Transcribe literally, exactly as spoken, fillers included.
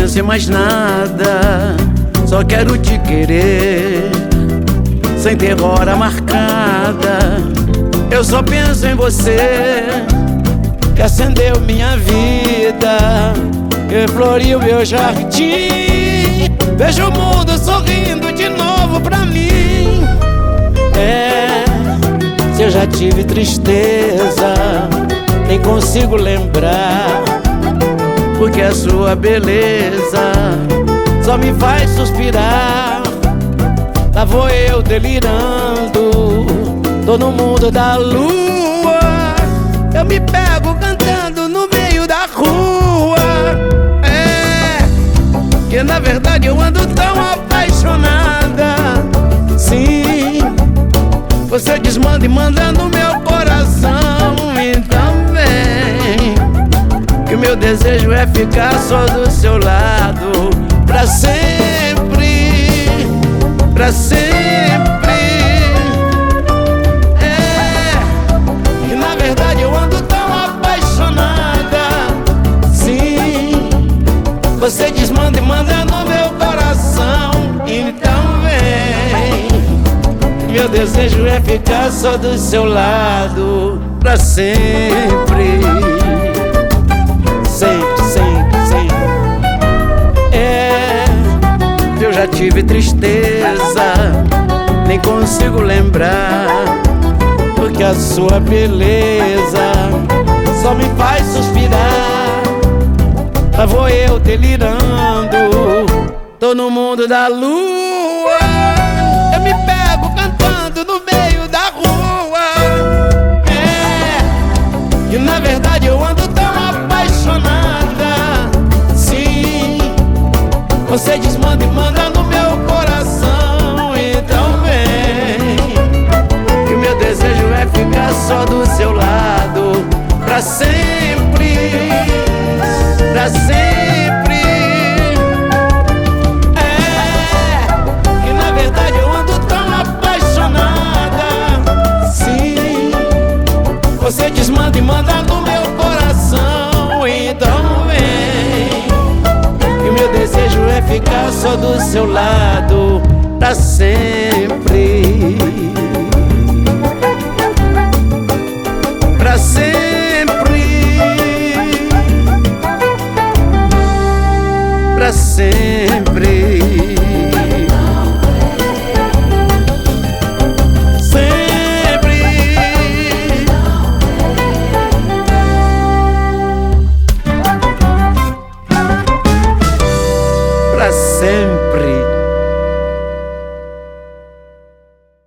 penso em mais nada, só quero te querer, sem ter hora marcada. Eu só penso em você, que acendeu minha vida, que floriu meu jardim. Vejo o mundo sorrindo de novo pra mim. É, se eu já tive tristeza, nem consigo lembrar, porque a sua beleza só me faz suspirar. Lá vou eu delirando, tô no mundo da lua. Eu me pego cantando no meio da rua. É, que na verdade eu ando tão apaixonada. Sim, você desmanda e manda no meu coração. Então vem, que o meu desejo é ficar só do seu lado, pra sempre, pra sempre. É, que na verdade eu ando tão apaixonada. Sim, você desmanda e manda no meu coração. Então vem, meu desejo é ficar só do seu lado, pra sempre. Sempre, sempre, sempre. É, eu já tive tristeza, nem consigo lembrar, porque a sua beleza só me faz suspirar. Lá vou eu delirando, tô no mundo da lua. Eu me pego cantando no meio da rua. É, e na verdade eu ando tão apaixonada. Sim, você desmanda e manda no meu coração. Então vem, que o meu desejo é ficar só do seu lado, pra sempre, pra sempre. É, que na verdade eu ando tão apaixonada. Sim, você desmanda e manda no meu coração. Então vem, que o meu desejo é ficar só do seu lado, pra sempre, pra sempre, pra sempre. Sempre, pra sempre.